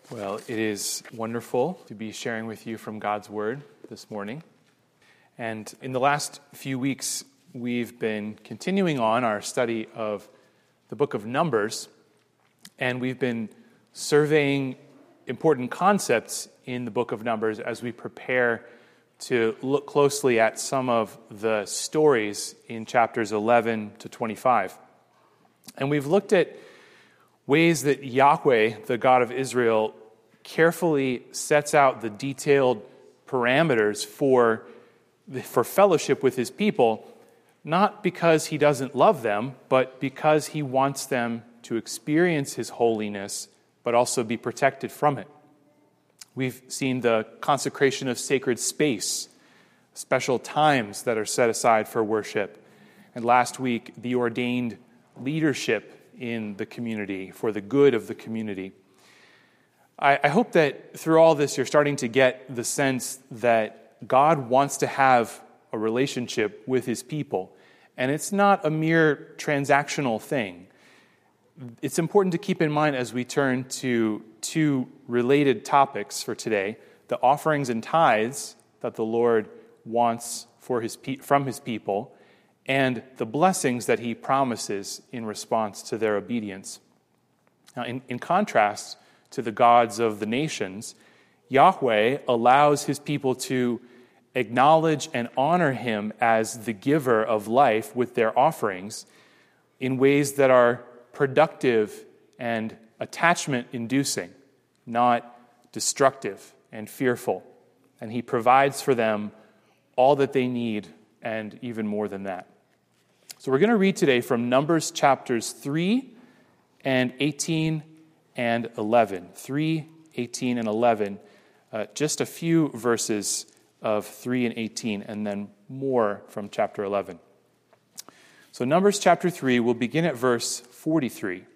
Well, it is wonderful to be sharing with you from God's Word this morning. And in the last few weeks, we've been continuing on our study of the book of Numbers, and we've been surveying important concepts in the book of Numbers as we prepare to look closely at some of the stories in chapters 11 to 25. And we've looked at ways that Yahweh, the God of Israel, carefully sets out the detailed parameters for fellowship with his people, not because he doesn't love them, but because he wants them to experience his holiness, but also be protected from it. We've seen the consecration of sacred space, special times that are set aside for worship, and last week, the ordained leadership in the community, for the good of the community. I hope that through all this you're starting to get the sense that God wants to have a relationship with his people, and it's not a mere transactional thing. It's important to keep in mind as we turn to two related topics for today, the offerings and tithes that the Lord wants from his people, and the blessings that he promises in response to their obedience. Now, in contrast to the gods of the nations, Yahweh allows his people to acknowledge and honor him as the giver of life with their offerings in ways that are productive and attachment-inducing, not destructive and fearful. And he provides for them all that they need and even more than that. So we're going to read today from Numbers chapters 3 and 18 and 11. 3, 18, and 11. Just a few verses of 3 and 18, and then more from chapter 11. So Numbers chapter 3, we'll begin at verse 43.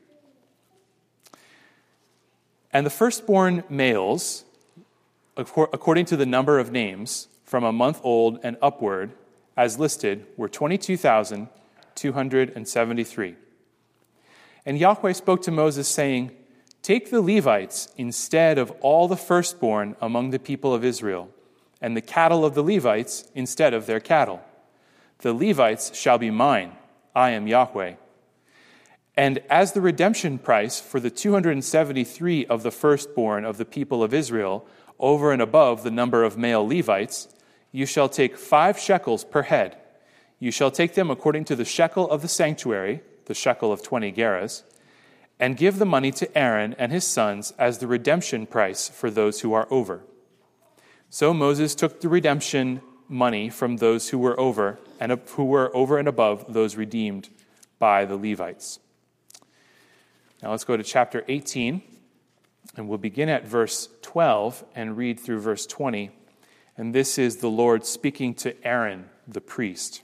And the firstborn males, according to the number of names, from a month old and upward, as listed, were 22,273. And Yahweh spoke to Moses, saying, "Take the Levites instead of all the firstborn among the people of Israel, and the cattle of the Levites instead of their cattle. The Levites shall be mine. I am Yahweh. And as the redemption price for the 273 of the firstborn of the people of Israel, over and above the number of male Levites, you shall take 5 shekels per head. You shall take them according to the shekel of the sanctuary, the shekel of 20 gerahs, and give the money to Aaron and his sons as the redemption price for those who are over." So Moses took the redemption money from those who were over and above those redeemed by the Levites. Now let's go to chapter 18, and we'll begin at verse 12 and read through verse 20. And this is the Lord speaking to Aaron, the priest.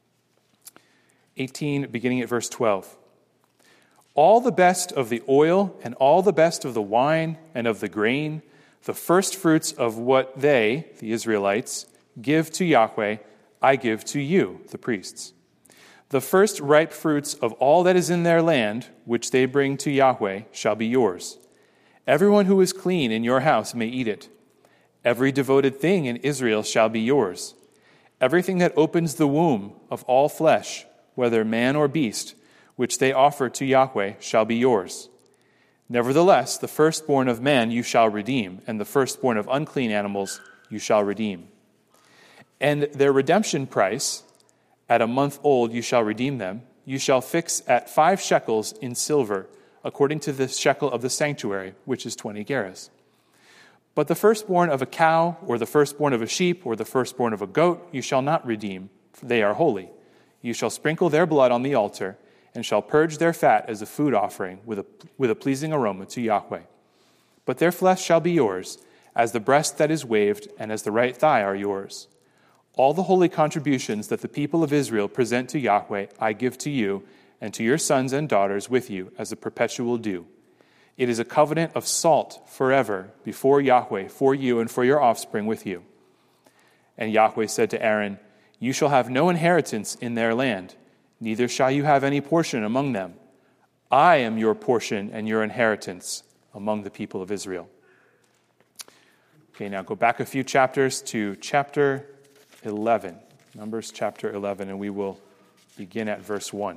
18, beginning at verse 12. "All the best of the oil and all the best of the wine and of the grain, the first fruits of what they, the Israelites, give to Yahweh, I give to you, the priests. The first ripe fruits of all that is in their land, which they bring to Yahweh, shall be yours. Everyone who is clean in your house may eat it. Every devoted thing in Israel shall be yours. Everything that opens the womb of all flesh, whether man or beast, which they offer to Yahweh, shall be yours. Nevertheless, the firstborn of man you shall redeem, and the firstborn of unclean animals you shall redeem. And their redemption price, at a month old you shall redeem them. You shall fix at 5 shekels in silver, according to the shekel of the sanctuary, which is 20 gerahs. But the firstborn of a cow, or the firstborn of a sheep, or the firstborn of a goat, you shall not redeem, for they are holy. You shall sprinkle their blood on the altar, and shall purge their fat as a food offering with a pleasing aroma to Yahweh. But their flesh shall be yours, as the breast that is waved, and as the right thigh are yours. All the holy contributions that the people of Israel present to Yahweh I give to you, and to your sons and daughters with you as a perpetual due. It is a covenant of salt forever before Yahweh for you and for your offspring with you." And Yahweh said to Aaron, "You shall have no inheritance in their land, neither shall you have any portion among them. I am your portion and your inheritance among the people of Israel." Okay, now go back a few chapters to chapter 11. Numbers chapter 11, and we will begin at verse 1.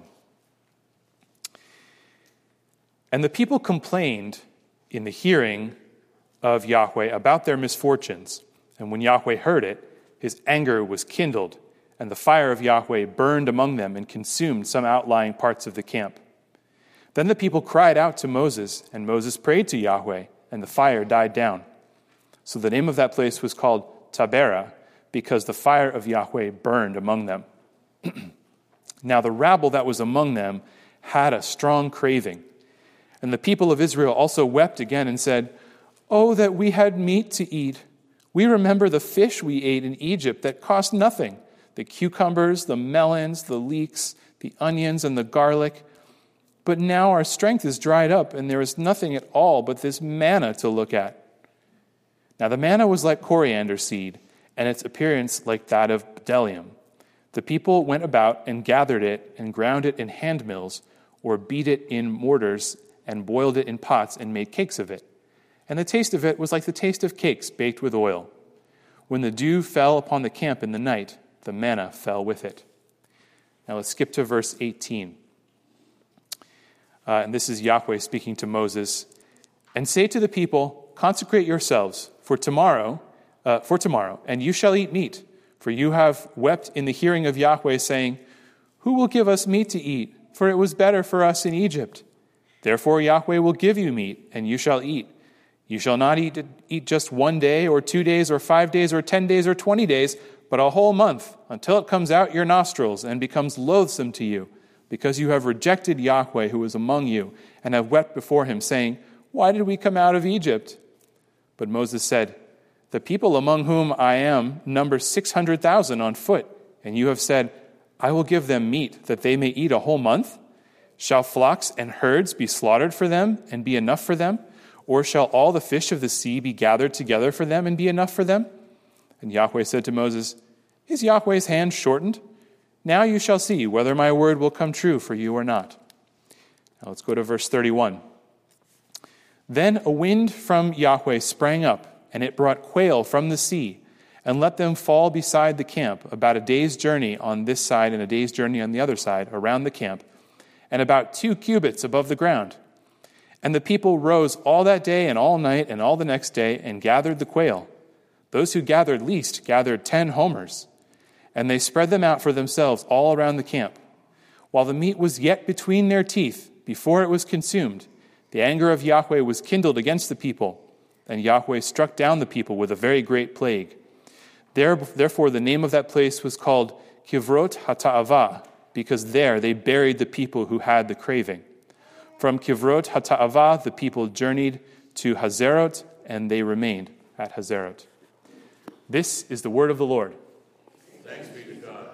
And the people complained in the hearing of Yahweh about their misfortunes. And when Yahweh heard it, his anger was kindled, and the fire of Yahweh burned among them and consumed some outlying parts of the camp. Then the people cried out to Moses, and Moses prayed to Yahweh, and the fire died down. So the name of that place was called Taberah, because the fire of Yahweh burned among them. Now the rabble that was among them had a strong craving. And the people of Israel also wept again and said, "Oh, that we had meat to eat. We remember the fish we ate in Egypt that cost nothing, the cucumbers, the melons, the leeks, the onions, and the garlic. But now our strength is dried up, and there is nothing at all but this manna to look at." Now the manna was like coriander seed, and its appearance like that of bdellium. The people went about and gathered it and ground it in hand mills, or beat it in mortars and boiled it in pots and made cakes of it. And the taste of it was like the taste of cakes baked with oil. When the dew fell upon the camp in the night, the manna fell with it. Now let's skip to verse 18. And this is Yahweh speaking to Moses. "And say to the people, consecrate yourselves for tomorrow, and you shall eat meat. For you have wept in the hearing of Yahweh, saying, 'Who will give us meat to eat? For it was better for us in Egypt.' Therefore Yahweh will give you meat, and you shall eat. You shall not eat just 1 day, or 2 days, or 5 days, or 10 days, or 20 days, but a whole month, until it comes out your nostrils and becomes loathsome to you, because you have rejected Yahweh who is among you, and have wept before him, saying, 'Why did we come out of Egypt?' But Moses said, 'The people among whom I am number 600,000 on foot, and you have said, I will give them meat, that they may eat a whole month? Shall flocks and herds be slaughtered for them, and be enough for them? Or shall all the fish of the sea be gathered together for them, and be enough for them?' And Yahweh said to Moses, 'Is Yahweh's hand shortened? Now you shall see whether my word will come true for you or not.'" Now let's go to verse 31. "Then a wind from Yahweh sprang up, and it brought quail from the sea, and let them fall beside the camp, about a day's journey on this side and a day's journey on the other side, around the camp, and about 2 cubits above the ground. And the people rose all that day and all night and all the next day, and gathered the quail. Those who gathered least gathered 10 homers, and they spread them out for themselves all around the camp. While the meat was yet between their teeth, before it was consumed, the anger of Yahweh was kindled against the people, and Yahweh struck down the people with a very great plague. Therefore the name of that place was called Kivrot HaTa'avah, because there they buried the people who had the craving. From Kivrot HaTa'avah the people journeyed to Hazerot, and they remained at Hazerot." This is the word of the Lord. Thanks be to God.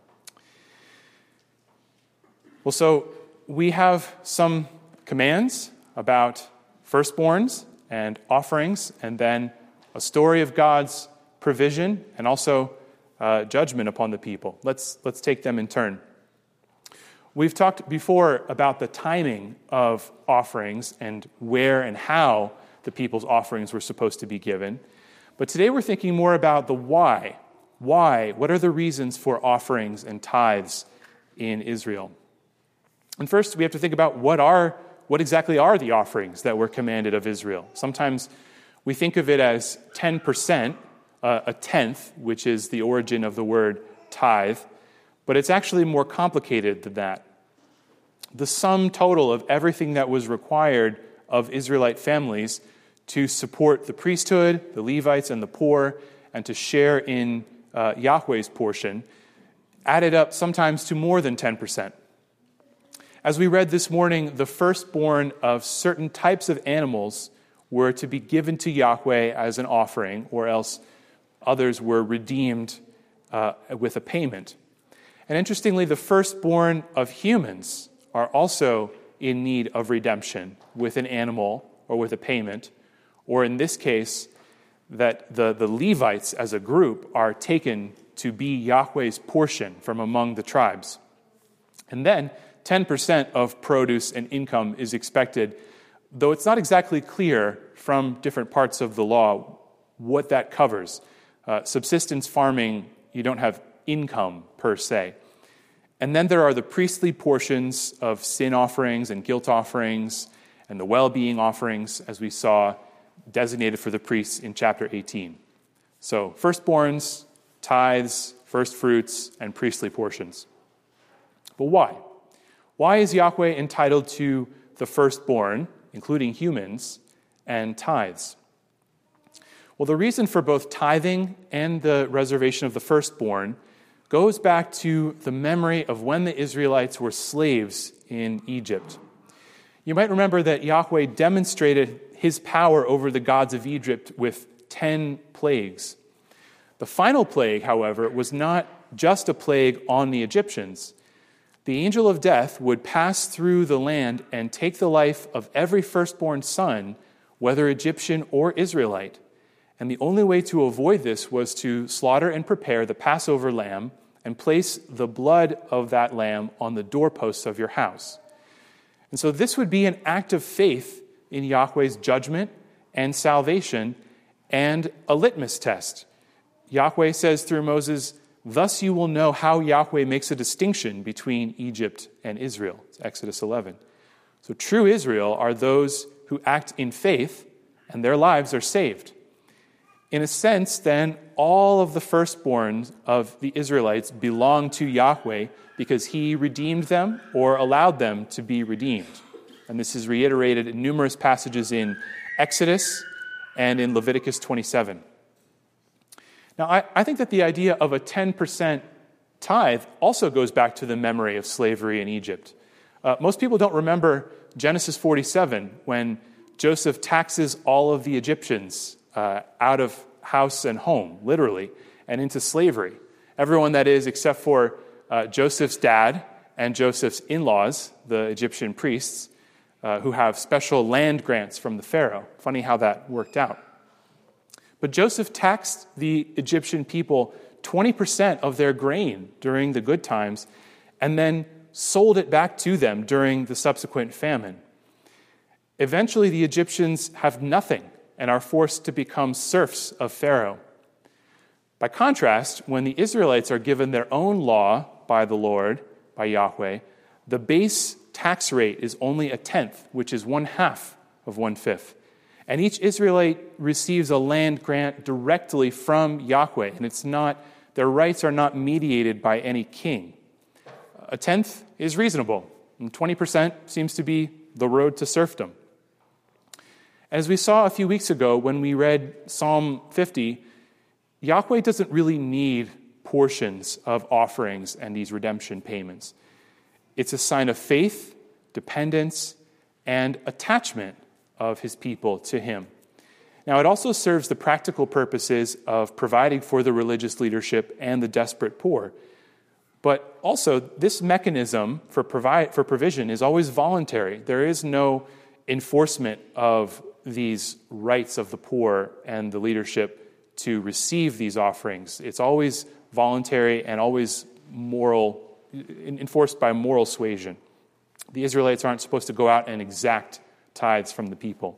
Well, so we have some commands about firstborns and offerings, and then a story of God's provision and also judgment upon the people. Let's take them in turn. We've talked before about the timing of offerings and where and how the people's offerings were supposed to be given. But today we're thinking more about the why. Why? What are the reasons for offerings and tithes in Israel? And first, we have to think about what exactly are the offerings that were commanded of Israel. Sometimes we think of it as 10%, a tenth, which is the origin of the word tithe, but it's actually more complicated than that. The sum total of everything that was required of Israelite families to support the priesthood, the Levites, and the poor, and to share in Yahweh's portion, added up sometimes to more than 10%. As we read this morning, the firstborn of certain types of animals were to be given to Yahweh as an offering, or else others were redeemed with a payment. And interestingly, the firstborn of humans are also in need of redemption with an animal or with a payment, or in this case, that the Levites as a group are taken to be Yahweh's portion from among the tribes. And then 10% of produce and income is expected, though it's not exactly clear from different parts of the law what that covers. Subsistence farming, you don't have income per se. And then there are the priestly portions of sin offerings and guilt offerings and the well-being offerings, as we saw, designated for the priests in chapter 18. So firstborns, tithes, first fruits, and priestly portions. But why? Why is Yahweh entitled to the firstborn, including humans, and tithes? Well, the reason for both tithing and the reservation of the firstborn goes back to the memory of when the Israelites were slaves in Egypt. You might remember that Yahweh demonstrated his power over the gods of Egypt with 10 plagues. The final plague, however, was not just a plague on the Egyptians. The angel of death would pass through the land and take the life of every firstborn son, whether Egyptian or Israelite. And the only way to avoid this was to slaughter and prepare the Passover lamb and place the blood of that lamb on the doorposts of your house. And so this would be an act of faith in Yahweh's judgment and salvation and a litmus test. Yahweh says through Moses, "Thus you will know how Yahweh makes a distinction between Egypt and Israel." It's Exodus 11. So true Israel are those who act in faith, and their lives are saved. In a sense, then, all of the firstborn of the Israelites belong to Yahweh because he redeemed them or allowed them to be redeemed. And this is reiterated in numerous passages in Exodus and in Leviticus 27. Now, I think that the idea of a 10% tithe also goes back to the memory of slavery in Egypt. Most people don't remember Genesis 47, when Joseph taxes all of the Egyptians out of house and home, literally, and into slavery. Everyone, that is, except for Joseph's dad and Joseph's in-laws, the Egyptian priests, who have special land grants from the Pharaoh. Funny how that worked out. But Joseph taxed the Egyptian people 20% of their grain during the good times and then sold it back to them during the subsequent famine. Eventually, the Egyptians have nothing and are forced to become serfs of Pharaoh. By contrast, when the Israelites are given their own law by the Lord, by Yahweh, the base tax rate is only a tenth, which is 1/2 of 1/5. And each Israelite receives a land grant directly from Yahweh, and their rights are not mediated by any king. A tenth is reasonable, and 20% seems to be the road to serfdom. As we saw a few weeks ago when we read Psalm 50, Yahweh doesn't really need portions of offerings and these redemption payments. It's a sign of faith, dependence, and attachment of his people to him. Now, it also serves the practical purposes of providing for the religious leadership and the desperate poor. But also, this mechanism for provision is always voluntary. There is no enforcement of these rights of the poor and the leadership to receive these offerings. It's always voluntary and always enforced by moral suasion. The Israelites aren't supposed to go out and exact tithes from the people.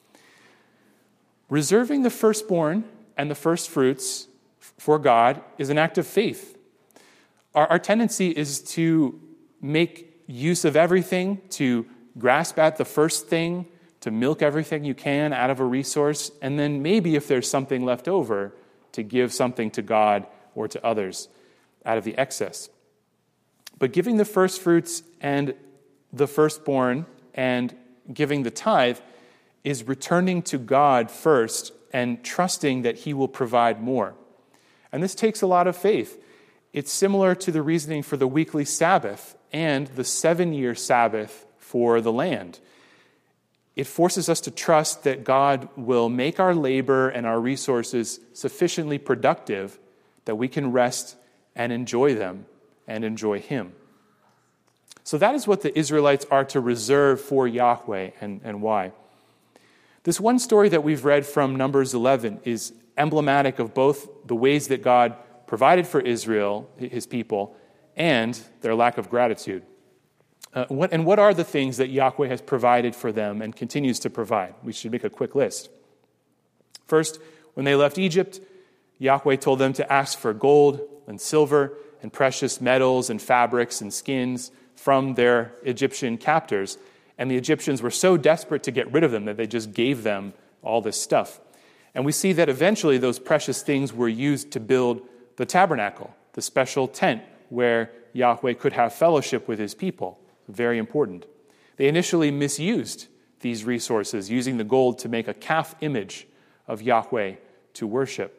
Reserving the firstborn and the first fruits for God is an act of faith. Our tendency is to make use of everything, to grasp at the first thing, to milk everything you can out of a resource, and then maybe if there's something left over, to give something to God or to others out of the excess. But giving the first fruits and the firstborn and giving the tithe is returning to God first and trusting that he will provide more. And this takes a lot of faith. It's similar to the reasoning for the weekly Sabbath and the 7-year Sabbath for the land. It forces us to trust that God will make our labor and our resources sufficiently productive that we can rest and enjoy them and enjoy him. So that is what the Israelites are to reserve for Yahweh and why. This one story that we've read from Numbers 11 is emblematic of both the ways that God provided for Israel, his people, and their lack of gratitude. What are the things that Yahweh has provided for them and continues to provide? We should make a quick list. First, When they left Egypt, Yahweh told them to ask for gold and silver and precious metals and fabrics and skins from their Egyptian captors. And the Egyptians were so desperate to get rid of them that they just gave them all this stuff. And we see that eventually those precious things were used to build the tabernacle, the special tent where Yahweh could have fellowship with his people. Very important. They initially misused these resources, using the gold to make a calf image of Yahweh to worship.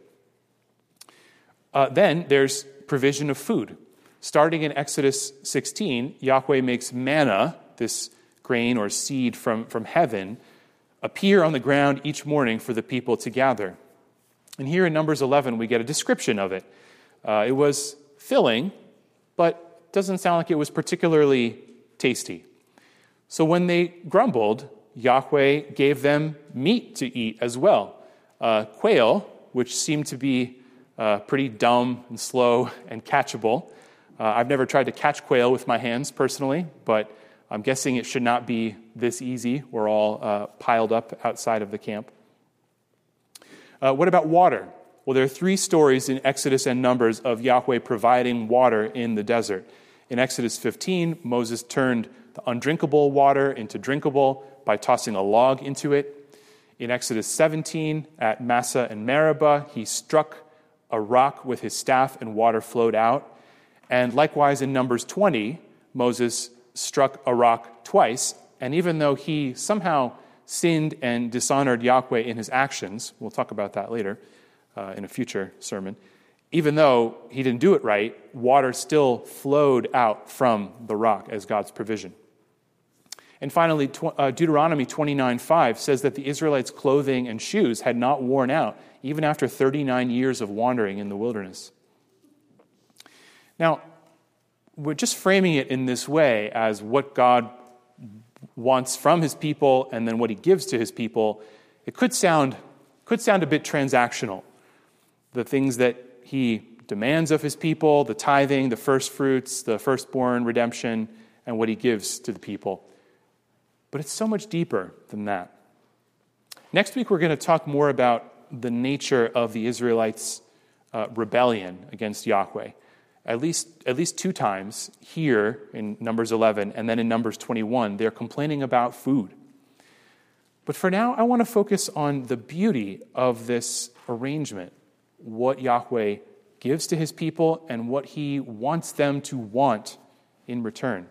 Then there's provision of food. Starting in Exodus 16, Yahweh makes manna, this grain or seed from heaven, appear on the ground each morning for the people to gather. And here in Numbers 11, we get a description of it. It was filling, but doesn't sound like it was particularly tasty. So when they grumbled, Yahweh gave them meat to eat as well. Quail, which seemed to be pretty dumb and slow and catchable. I've never tried to catch quail with my hands personally, but I'm guessing it should not be this easy. We're all piled up outside of the camp. What about water? Well, there are 3 stories in Exodus and Numbers of Yahweh providing water in the desert. In Exodus 15, Moses turned the undrinkable water into drinkable by tossing a log into it. In Exodus 17, at Massah and Meribah, he struck a rock with his staff and water flowed out. And likewise in Numbers 20, Moses struck a rock twice, and even though he somehow sinned and dishonored Yahweh in his actions, we'll talk about that later in a future sermon, even though he didn't do it right, water still flowed out from the rock as God's provision. And finally, Deuteronomy 29:5 says that the Israelites' clothing and shoes had not worn out, even after 39 years of wandering in the wilderness. Now, we're just framing it in this way as what God wants from his people and then what he gives to his people. It could sound a bit transactional. The things that he demands of his people, the tithing, the first fruits, the firstborn redemption, and what he gives to the people. But it's so much deeper than that. Next week, we're going to talk more about the nature of the Israelites' rebellion against Yahweh. At least 2 times here in Numbers 11 and then in Numbers 21, they're complaining about food. But for now, I want to focus on the beauty of this arrangement, what Yahweh gives to his people and what he wants them to want in return.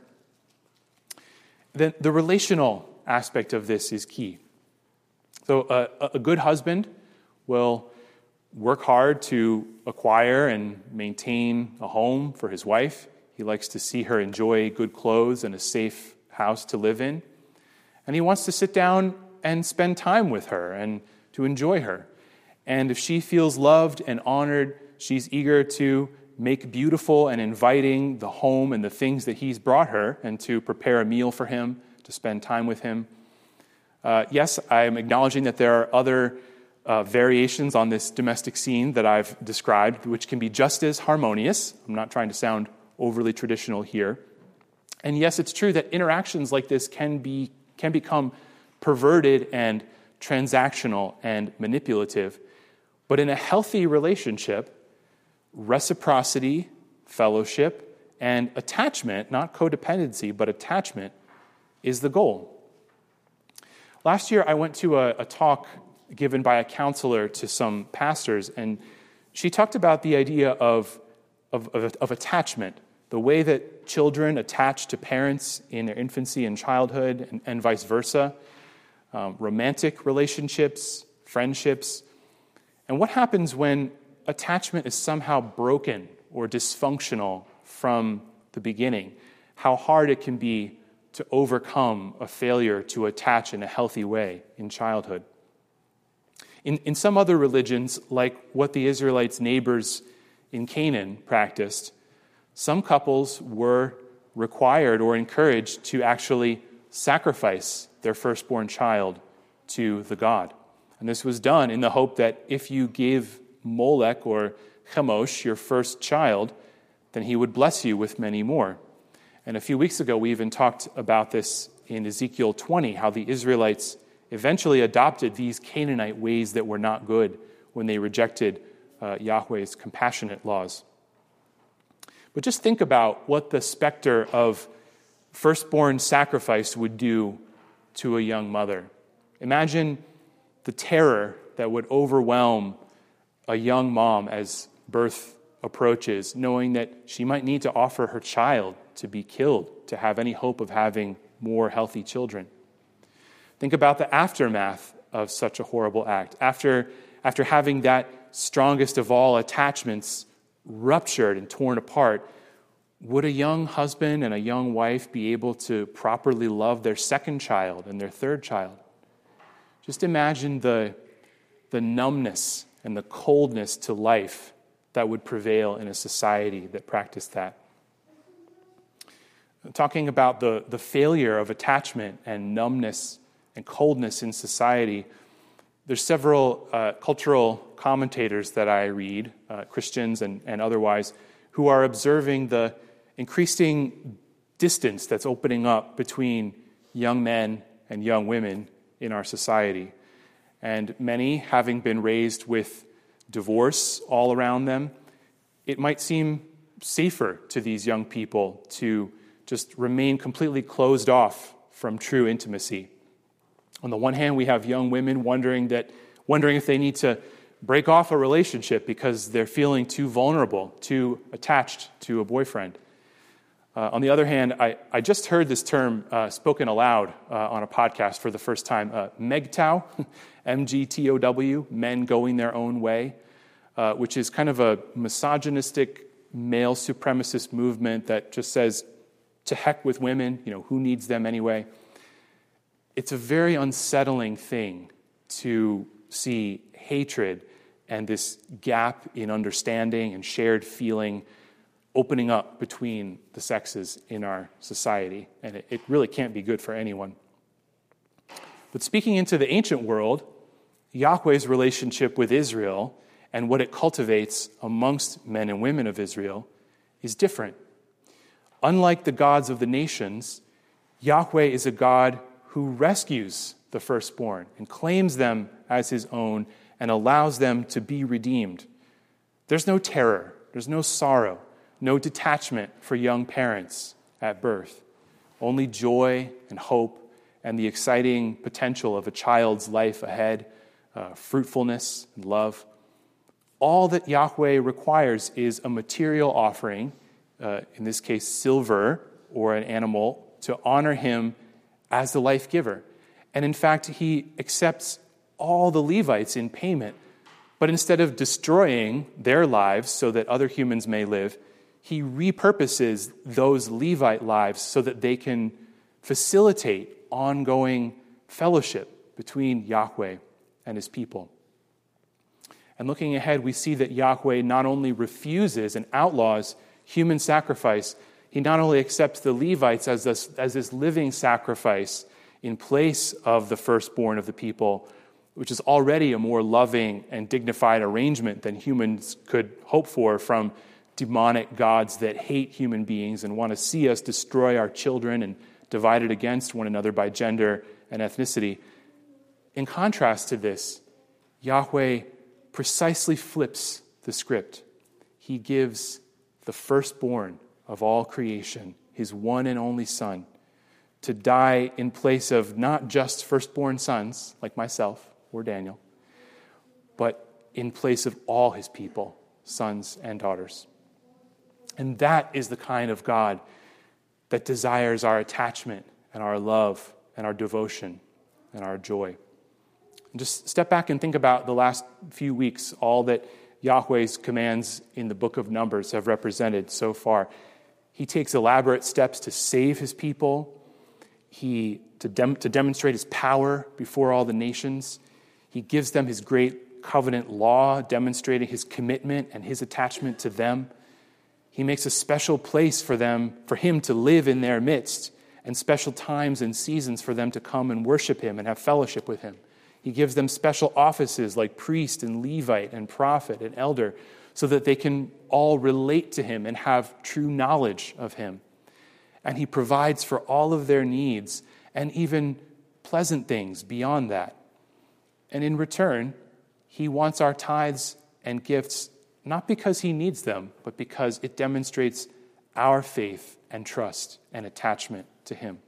The relational aspect of this is key. So a good husband will work hard to acquire and maintain a home for his wife. He likes to see her enjoy good clothes and a safe house to live in. And he wants to sit down and spend time with her and to enjoy her. And if she feels loved and honored, she's eager to make beautiful and inviting the home and the things that he's brought her and to prepare a meal for him, to spend time with him. Yes, I'm acknowledging that there are other variations on this domestic scene that I've described, which can be just as harmonious. I'm not trying to sound overly traditional here. And yes, it's true that interactions like this can become perverted and transactional and manipulative. But in a healthy relationship, reciprocity, fellowship, and attachment, not codependency, but attachment, is the goal. Last year, I went to a talk given by a counselor to some pastors, and she talked about the idea of attachment, the way that children attach to parents in their infancy and childhood, and vice versa, romantic relationships, friendships, and what happens when attachment is somehow broken or dysfunctional from the beginning, how hard it can be to overcome a failure to attach in a healthy way in childhood. In some other religions, like what the Israelites' neighbors in Canaan practiced, some couples were required or encouraged to actually sacrifice their firstborn child to the god. And this was done in the hope that if you gave Molech or Chemosh your first child, then he would bless you with many more. And a few weeks ago, we even talked about this in Ezekiel 20, how the Israelites eventually adopted these Canaanite ways that were not good, when they rejected Yahweh's compassionate laws. But just think about what the specter of firstborn sacrifice would do to a young mother. Imagine the terror that would overwhelm a young mom as birth approaches, knowing that she might need to offer her child to be killed to have any hope of having more healthy children. Think about the aftermath of such a horrible act. After having that strongest of all attachments ruptured and torn apart, would a young husband and a young wife be able to properly love their second child and their third child? Just imagine the numbness and the coldness to life that would prevail in a society that practiced that. Talking about the failure of attachment and numbness and coldness in society, there's several cultural commentators that I read, Christians and otherwise, who are observing the increasing distance that's opening up between young men and young women in our society. And many, having been raised with divorce all around them, it might seem safer to these young people to just remain completely closed off from true intimacy. On the one hand, we have young women wondering if they need to break off a relationship because they're feeling too vulnerable, too attached to a boyfriend. On the other hand, I just heard this term spoken aloud on a podcast for the first time, MGTOW, M-G-T-O-W, men going their own way, which is kind of a misogynistic, male supremacist movement that just says, to heck with women, who needs them anyway? It's a very unsettling thing to see hatred and this gap in understanding and shared feeling opening up between the sexes in our society, and it really can't be good for anyone. But speaking into the ancient world, Yahweh's relationship with Israel and what it cultivates amongst men and women of Israel is different. Unlike the gods of the nations, Yahweh is a God who rescues the firstborn and claims them as his own and allows them to be redeemed. There's no terror, there's no sorrow, no detachment for young parents at birth. Only joy and hope and the exciting potential of a child's life ahead, fruitfulness and love. All that Yahweh requires is a material offering, in this case silver or an animal, to honor him as the life giver. And in fact, he accepts all the Levites in payment, but instead of destroying their lives so that other humans may live, he repurposes those Levite lives so that they can facilitate ongoing fellowship between Yahweh and his people. And looking ahead, we see that Yahweh not only refuses and outlaws human sacrifice, he not only accepts the Levites as this living sacrifice in place of the firstborn of the people, which is already a more loving and dignified arrangement than humans could hope for from demonic gods that hate human beings and want to see us destroy our children and divided against one another by gender and ethnicity. In contrast to this, Yahweh precisely flips the script. He gives the firstborn of all creation, his one and only Son, to die in place of not just firstborn sons like myself or Daniel, but in place of all his people, sons and daughters. And that is the kind of God that desires our attachment and our love and our devotion and our joy. And just step back and think about the last few weeks, all that Yahweh's commands in the book of Numbers have represented so far. He takes elaborate steps to save his people, to demonstrate his power before all the nations. He gives them his great covenant law, demonstrating his commitment and his attachment to them. He makes a special place for him to live in their midst, and special times and seasons for them to come and worship him and have fellowship with him. He gives them special offices like priest and Levite and prophet and elder so that they can all relate to him and have true knowledge of him. And he provides for all of their needs and even pleasant things beyond that. And in return, He wants our tithes and gifts not because he needs them, but because it demonstrates our faith and trust and attachment to him.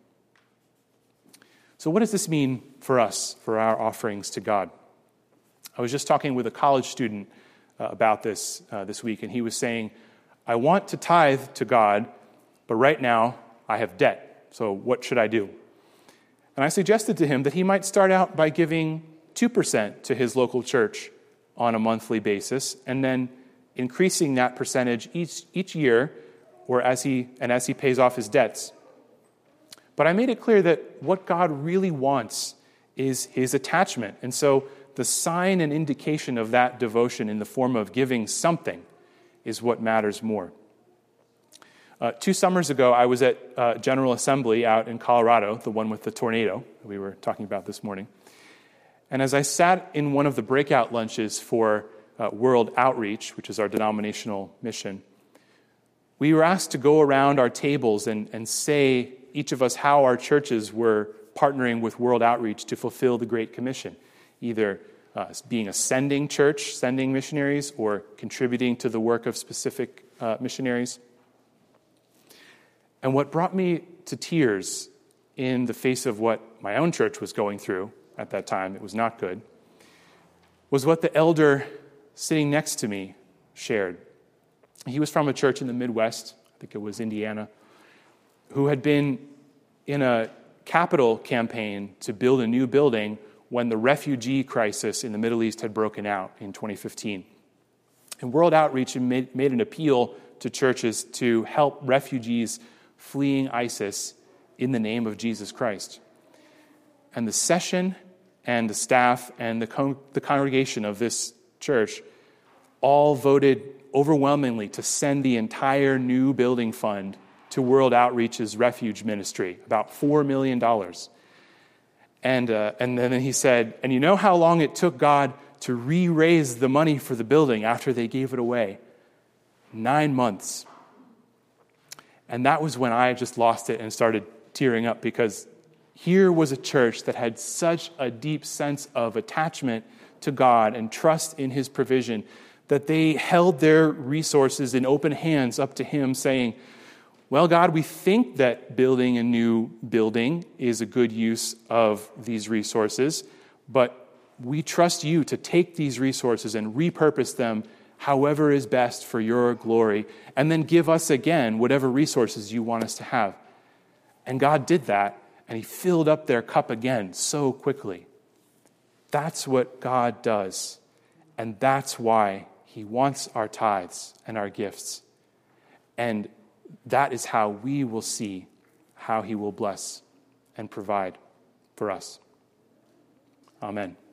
So what does this mean for us, for our offerings to God? I was just talking with a college student about this week, and he was saying, I want to tithe to God, but right now I have debt, so what should I do? And I suggested to him that he might start out by giving 2% to his local church on a monthly basis, and then increasing that percentage each year, or as he pays off his debts. But I made it clear that what God really wants is his attachment. And so the sign and indication of that devotion in the form of giving something is what matters more. 2 summers ago, I was at General Assembly out in Colorado, the one with the tornado that we were talking about this morning. And as I sat in one of the breakout lunches for World Outreach, which is our denominational mission, we were asked to go around our tables and say, each of us, how our churches were partnering with World Outreach to fulfill the Great Commission, either being a sending church, sending missionaries, or contributing to the work of specific missionaries. And what brought me to tears in the face of what my own church was going through at that time, it was not good, was what the elder sitting next to me shared. He was from a church in the Midwest, I think it was Indiana, who had been in a capital campaign to build a new building when the refugee crisis in the Middle East had broken out in 2015. And World Outreach made an appeal to churches to help refugees fleeing ISIS in the name of Jesus Christ. And the session and the staff and the congregation of this church all voted overwhelmingly to send the entire new building fund to World Outreach's refuge ministry, about $4 million. And then he said, and you know how long it took God to re-raise the money for the building after they gave it away? 9 months. And that was when I just lost it and started tearing up, because here was a church that had such a deep sense of attachment to God and trust in his provision that they held their resources in open hands up to him, saying, well, God, we think that building a new building is a good use of these resources, but we trust you to take these resources and repurpose them however is best for your glory, and then give us again whatever resources you want us to have. And God did that, and he filled up their cup again so quickly. That's what God does, and that's why he wants our tithes and our gifts. And that is how we will see how he will bless and provide for us. Amen.